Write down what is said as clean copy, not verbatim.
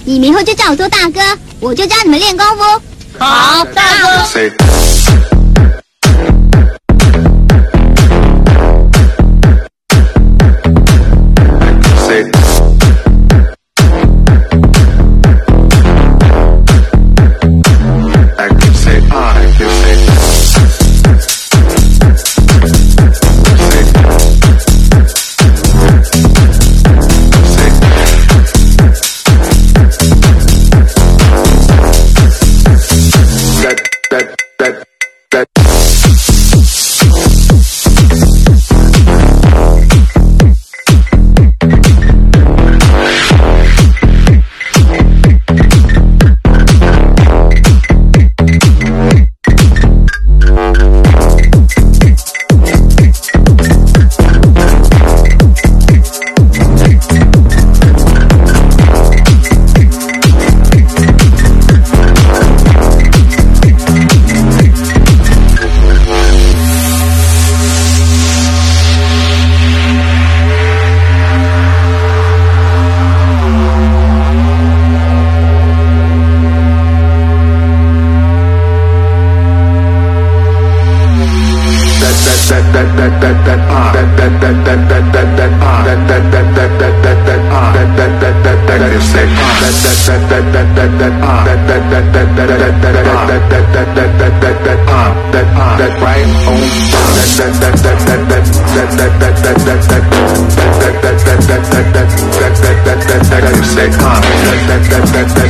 你们以后就叫我做大哥，我就教你们练功夫。 好，大哥。 That